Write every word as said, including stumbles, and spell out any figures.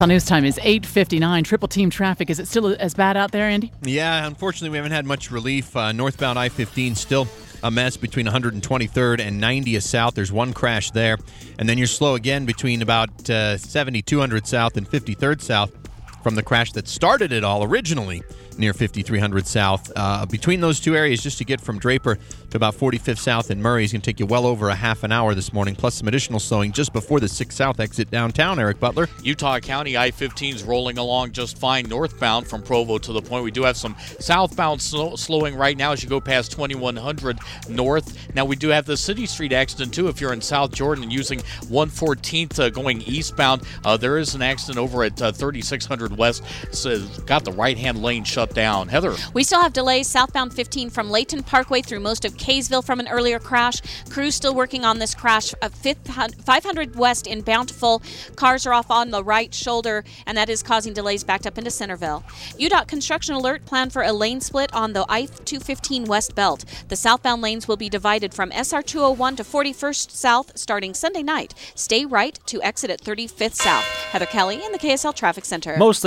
News time is eight fifty-nine. Triple team traffic. Is it still as bad out there, Andy? Yeah, unfortunately, we haven't had much relief. Uh, northbound I fifteen still a mess between one hundred twenty-third and ninetieth South. There's one crash there. And then you're slow again between about uh, seventy, two hundred South and fifty-third South from the crash that started it all originally near fifty-three hundred South. Uh, between those two areas, just to get from Draper to about forty-fifth South in Murray is going to take you well over a half an hour this morning, plus some additional slowing just before the sixth South exit downtown. Eric Butler. Utah County I fifteen is rolling along just fine northbound from Provo to the Point. We do have some southbound slow, slowing right now as you go past twenty-one hundred north. Now we do have the City Street accident too if you're in South Jordan and using one fourteenth uh, going eastbound. Uh, there is an accident over at uh, thirty-six hundred west. So got the right-hand lane shut down. Heather. We still have delays southbound fifteen from Layton Parkway through most of Kaysville from an earlier crash. Crews still working on this crash of five hundred west in Bountiful. Cars are off on the right shoulder, and that is causing delays backed up into Centerville. U D O T construction alert planned for a lane split on the I two fifteen west belt. The southbound lanes will be divided from S R two oh one to forty-first South starting Sunday night. Stay right to exit at thirty-fifth South. Heather Kelly in the K S L Traffic Center. Mostly